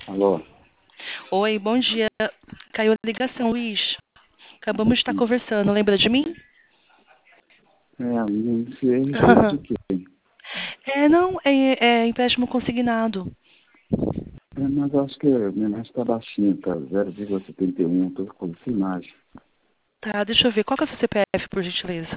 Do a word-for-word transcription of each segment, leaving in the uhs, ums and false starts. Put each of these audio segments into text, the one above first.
Alô? Oi, bom dia. Caiu a ligação, Luiz. Acabamos de estar conversando. Lembra de mim? É, não sei a respeito de quê? É, não, é, é empréstimo consignado. É, mas eu acho que a minha mais está baixinha, tá? zero vírgula setenta e um, estou com essa imagem. Tá, deixa eu ver. Qual que é o seu C P F, por gentileza?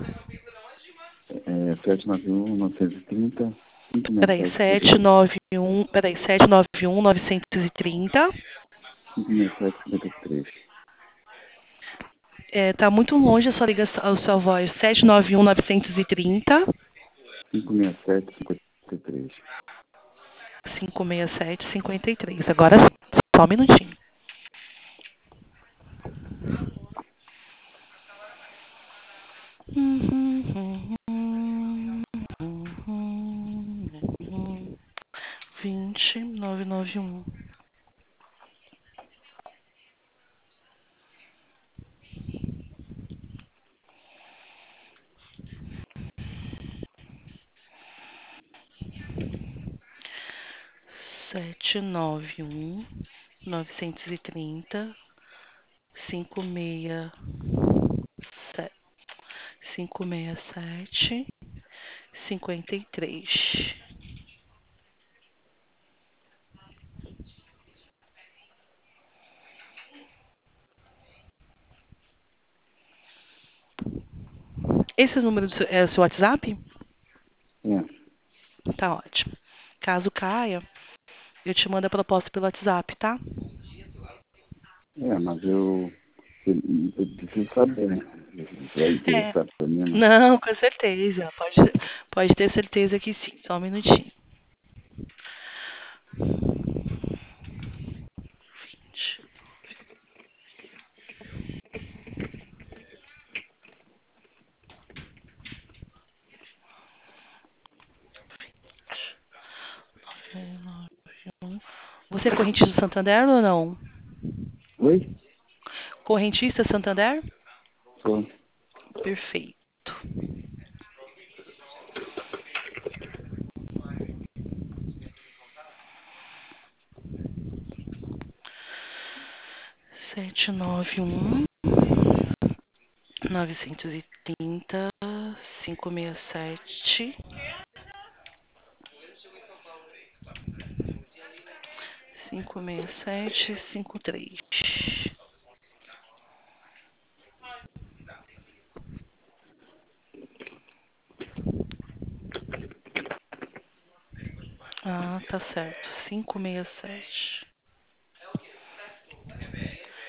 É sete nove um, novecentos e trinta, cinco seis Peraí, sete, cinquenta e sete três. nove um, peraí, sete nove um, novecentos e trinta. cinco seis sete, cinquenta e três. É, tá muito longe a sua ligação, a sua voz. sete nove um, novecentos e trinta. cinco seis sete, cinquenta e três. cinco seis sete, cinquenta e três. Agora sim. Só um minutinho. Vinte, nove nove um. Sete nove um, novecentos e trinta, cinco seis sete, cinco seis sete, cinquenta e três. Esse número do seu- é o seu WhatsApp? É, Tá ótimo. Caso caia, eu te mando a proposta pelo WhatsApp, tá? é, mas eu, eu, eu preciso saber, né? Vai É. interessar para mim, não? Não, com certeza. Pode, pode ter certeza que sim. Só um minutinho. Você é correntista do Santander ou não? Oi? Correntista Santander? Sou. Perfeito. Sete nove um, novecentos e trinta, cinco seis sete, cinco seis sete, cinco três. Ah, tá certo. Cinco seis sete.